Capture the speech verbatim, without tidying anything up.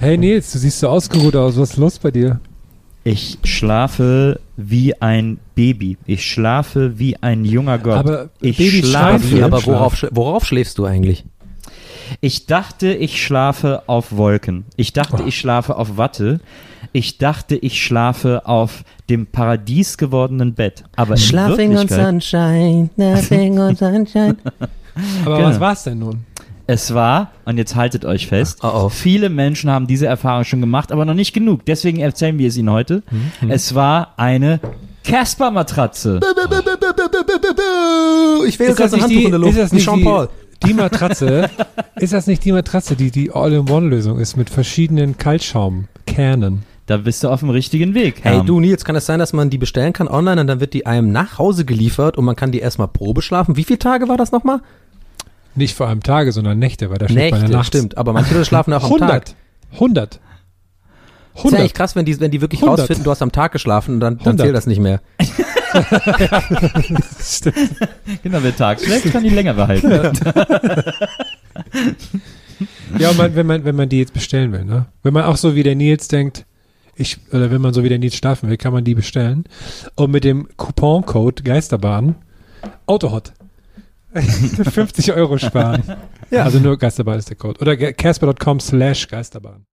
Hey Nils, du siehst so ausgeruht aus. Was ist los bei dir? Ich schlafe wie ein Baby. Ich schlafe wie ein junger Gott. Aber ich Babys schlafe. schlafen Ja, aber Schlaf. worauf, sch- worauf schläfst du eigentlich? Ich dachte, ich schlafe auf Wolken. Ich dachte, Oh. ich schlafe auf Watte. Ich dachte, ich schlafe auf dem Paradies gewordenen Bett. Aber in Schlafing on Wirklichkeit, sunshine, nothing on sunshine. Aber Genau. was war's denn nun? es war, und jetzt haltet euch fest, Oh, oh. viele Menschen haben diese Erfahrung schon gemacht, aber noch nicht genug. Deswegen erzählen wir es Ihnen heute. Mhm. Es war eine Casper-Matratze. Ich will Ist jetzt das ein nicht Handtuch die, in der Luft. ist das wie nicht Jean Paul. die, die Matratze? Ist das nicht die Matratze, die die All-in-One-Lösung ist mit verschiedenen Kaltschaumkernen? Da bist du auf dem richtigen Weg. Hey Herm. du Nils, kann es sein, dass man die bestellen kann online und dann wird die einem nach Hause geliefert und man kann die erstmal Probe schlafen? Wie viele Tage war das nochmal? Nicht vor allem Tage, sondern Nächte, weil da schläft man ja Nächte, nachts. stimmt. Aber manche Leute schlafen auch am Tag. hundert. hundert. Das ist ja eigentlich hundert. krass, wenn die, wenn die wirklich hundert. rausfinden, du hast am Tag geschlafen und dann, dann hundert. zählt das nicht mehr. Stimmt. Genau, wer tags schläft, kann die länger behalten. Ja, und man, wenn man, wenn man die jetzt bestellen will, ne? Wenn man auch so wie der Nils denkt, ich, oder wenn man so wie der Nils schlafen will, kann man die bestellen. Und mit dem Couponcode Geisterbahn Autohot fünfzig Euro sparen. Ja. Also nur Geisterbahn ist der Code. Oder casper punkt com slash Geisterbahn.